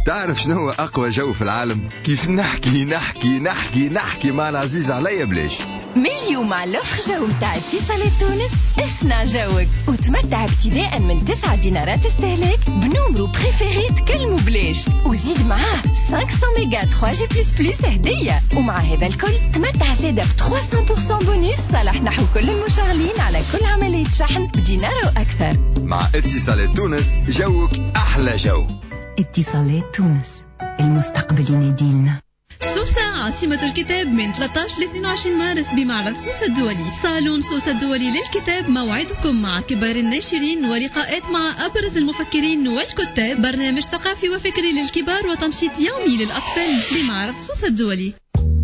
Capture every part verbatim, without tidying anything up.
تعرف شنو هو أقوى جو في العالم؟ كيف نحكي نحكي نحكي نحكي مع العزيز عليا بلاش. من اليوم على الأفخ جو متاع اتصالات تونس اسمع جوك وتمتع ابتداء من تسعة دينارات استهلاك بنومرو بريفيري تكلموا بلاش وزيد معاه خمسمية ميجا ثلاثة جي بلس بلس هدية. ومع هذا الكل تمتع زادة ب ثلاثمية بالمية بونيس صالح نحو كل المشغلين على كل عملية شحن بدينار وأكثر. مع اتصالات تونس جوك أحلى جو. اتصالات تونس المستقبل يناديلنا. سوسة عاصمة الكتاب من ثلاثة عشر ل اثنين وعشرين مارس بمعرض سوسة الدولي. صالون سوسة الدولي للكتاب موعدكم مع كبار الناشرين ولقاءات مع أبرز المفكرين والكتاب، برنامج ثقافي وفكري للكبار وتنشيط يومي للأطفال بمعرض سوسة الدولي.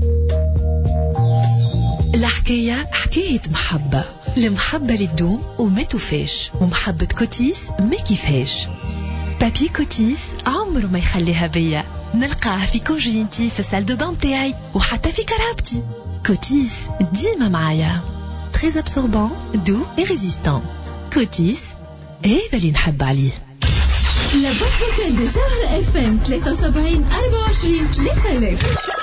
الحكاية حكاية محبة، المحبة للدوم وما توفاش، ومحبة كوتيس ما كيفاش. بابي كوتيس عمره ما يخليها بيا، نلقاه في كونجينتي في السال دو بان تاعي وحتى في كرهبتي. كوتيس ديما معايا، تريز ابسوربان دو اي ريزيستان. كوتيس هذا اللي نحب عليه. لاباك هوتيل دي جوهر اف ام ثلاثة وسبعين أربعة وعشرين ثلاثة آلاف.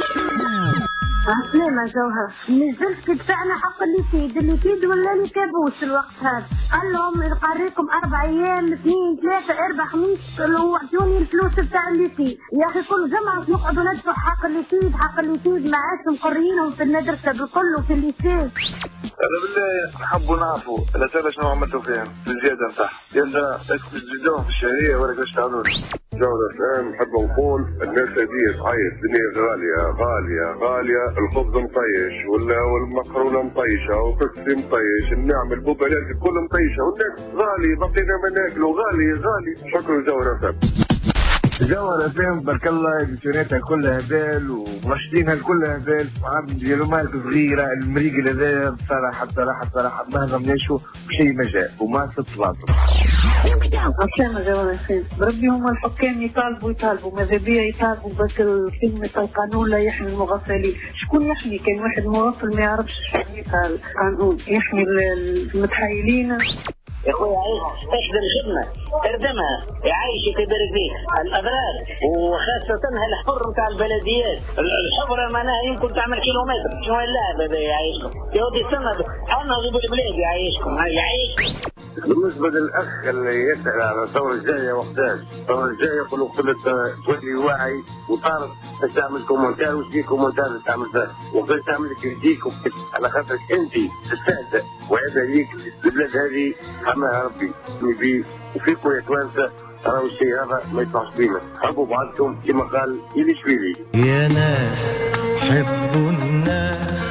عسلامة جوهر، نزلت تدفعنا حق الليكيد الليكيد ولا لي كابوس الوقت هذا. قال لهم نقريكم أربع أيام اثنين ثلاثة أربع خميس وعطوني الفلوس بتاع الليكيد. يا أخي كل جمعة نقعدوا ندفع حق الليكيد حق الليكيد ما عادش مقريينهم في المدرسة بالكل وفي الليسيه. أنا بالله نحبوا نعرفوا الأسئلة شنو عملتوا فيهم في الزيادة نتاعهم، يلا تزيدوهم في الشهرية ولا كاش تعملوا؟ جودة الآن نحب نقول الناس هذه تعيط، الدنيا غالية غالية غالية، الخبز مطيش ولا والمقرونة مطيشة وكسي مطيش، النعم البوبلات كل مطيشة والناس غالي، بقينا ما ناكلوا غالي غالي. شكرا جوهر فهم. جوهر فهم بارك الله، اديتوراتها كلها هبال ومرشدينها كلها هبال، وعم ديالو مارك صغيرة المريقل هذا بصراحة بصراحة بصراحة ما هضمناشو بشيء ما جاء وما تطلعته. عسلامة جوهر فهم، بربي هم الحكام يطالبوا يطالبوا ماذا بيا يطالبوا بس كلمة القانون لا يحمي المغفلين. شكون يحمي؟ كان واحد مغفل ما يعرفش يحمي القانون، يحمي المتحايلين. يا خويا عيش تشبر الخدمة تردمها يعيشك يبارك فيك الأضرار، وخاصة الحفر نتاع البلديات. الحفرة معناها يمكن تعمل كيلومتر، شنو اللاعب هذا يعيشكم؟ يودي السنة حنا جيبوا البلاد يعيشكم يعيش. بالنسبة للأخ اللي يسأل على الثورة الجاية وقتاش، الثورة الجاية يقول له قلت تولي واعي وتعرف تعمل كومنتار وش في كومنتار تعمل ذا وقت تعمل كريتيك على خاطرك أنت تستهزأ، وهذا ليك البلاد هذه حماها ربي بيه وفيكم يا توانسة. راهو الشيء هذا ما يطلعش بينا، حبوا بعضكم كما قال إلي شويلي. يا ناس حبوا الناس،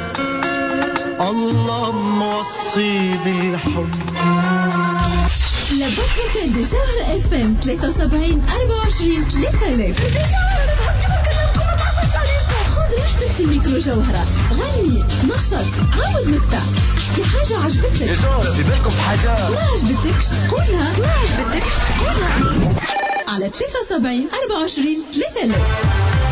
الله موصي بالحب. لاباك هوتيل دي جوهر اف ام ثلاثة وسبعين أربعة وعشرين ثلاثة آلاف. خذ راحتك في الميكرو جوهرة، غني نشط عاود نكتة، احكي حاجة عجبتك. يا جوهرة في بالكم حاجة ما عجبتكش قولها، ما عجبتكش قولها على ثلاثة وسبعين أربعة وعشرين ثلاثة آلاف.